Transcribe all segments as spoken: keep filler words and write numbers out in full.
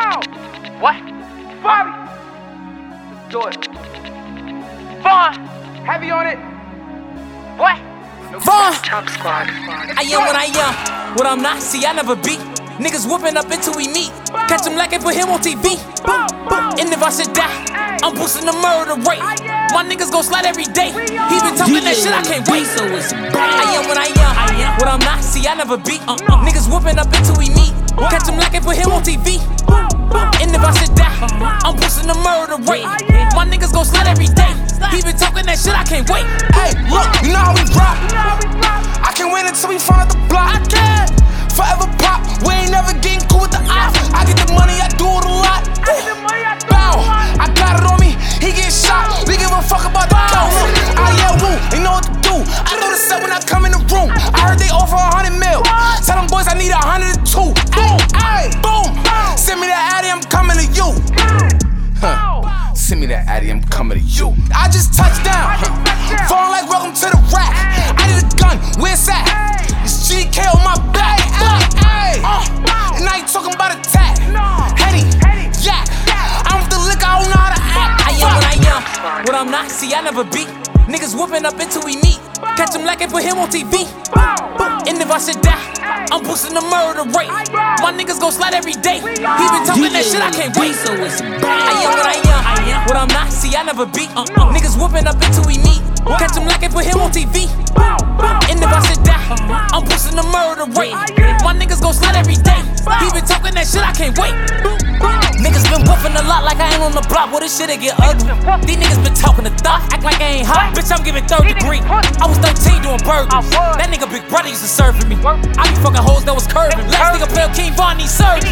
What? Bobby! Let's do it. Vaughn! Heavy on it. What? Vaughn! Top Squad. I am what I am, what I'm not, see I never beat. Niggas whooping up until we meet. Catch him like it, put him on T V. Boom, boom. And if I should die, I'm boosting the murder rate. My niggas gon' slide every day. He been talking that shit, I can't wait. So it's I am what I am, what I'm not, see I never beat. Uh, uh. Niggas whooping up until we meet. Catch him like it, put him on T V. And if I should die, I'm boosting the murder rate. My niggas gon' slide every day. He been talking that shit, I can't wait. Hey, look, you know how we rock. I can't wait until we find the block. I can't forever pop. We ain't never getting cool with the ops. I get the money, I do it a lot. Bow, I got it on me. He get shot. We give a fuck about the count. I yeah, woo, they know what to do. I know the set when I come in the room. I heard they offer a hundred mil. Tell them boys I need a hundred and two. Boom, ay, boom. Send me that Addy, I'm coming to you. Huh. Send me that Addy, I'm coming to you. I just touched down. Falling like welcome to the rack. I need a gun, where's that? It's G K on my back. Ay, ay. Uh, and I ain't talking about a tat. Henny, yeah. I'm with the liquor, I don't know how to act. I am what I am, what I'm not, see I never beat. Niggas whooping up until we meet. Catch him like it, put him on T V. And if I should die, I'm boosting the murder rate. My niggas gon' slide every day. He been talking that shit, I can't wait. So it's I am what I am, what I'm not, see I never beat. Uh, uh. Niggas whooping up until we meet. Catch him like it, put him on T V. And if I should die, I'm boosting the murder rate. My niggas gon' slide every day. He been talking that shit, I can't wait. Niggas been whooping a lot like I ain't on the block. Well, this shit'll get ugly. These niggas been talking the thought, act like I ain't hot. Bitch, I'm giving third degree. I was thirteen doing burgers. That nigga Big Brother used to serve for me. I be fucking hoes that was curving. Last nigga play King Von, he served.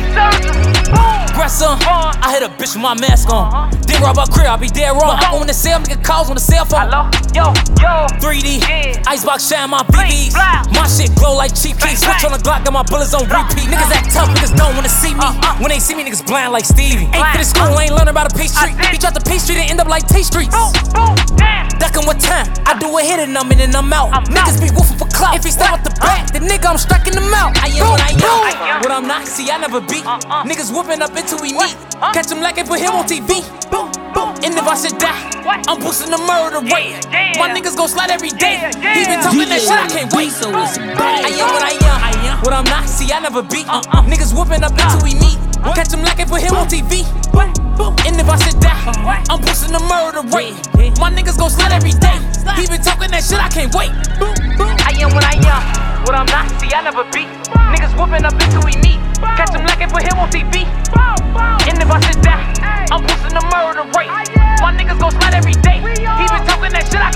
Grandson, I hit a bitch with my mask on. Then rob her crib, I be dead wrong. I own the cell, nigga calls on the cell phone. Yo, yo. three D, Icebox shine my B Bs. My shit glow like cheap keys. Switch on the Glock, got my bullets on repeat. Niggas act tough, niggas don't wanna see me. When they see me, niggas blind like Stevie. Ain't finished school, ain't learning about a P Street. He tried to P Street and end up like T Streets. Duckin' what time? I do a hit and I'm in and I'm out. Niggas be woofing for clout. If he step up the back, the nigga I'm striking him out. I am what I am, what I'm not, see I never beat. Niggas whooping up until we meet. Catch him like it, put him on T V. And if I should die, I'm boosting the murder rate. My niggas gon' slide every day. He been talking that shit, I can't wait. So it's I am what I am, what I'm not, see I never beat. Niggas whooping up until we meet. Catch him like it, put him on T V. And if I should die, I'm boosting the murder rate. My niggas gon' slide every day. He been talking that shit, I can't wait. I am what I am, what I'm not, see I never beat. Niggas whooping up until we meet. Catch him like it, put him on T V. And if I should die, I'm boosting the murder rate. My niggas gon' slide every day. He been talking that shit, I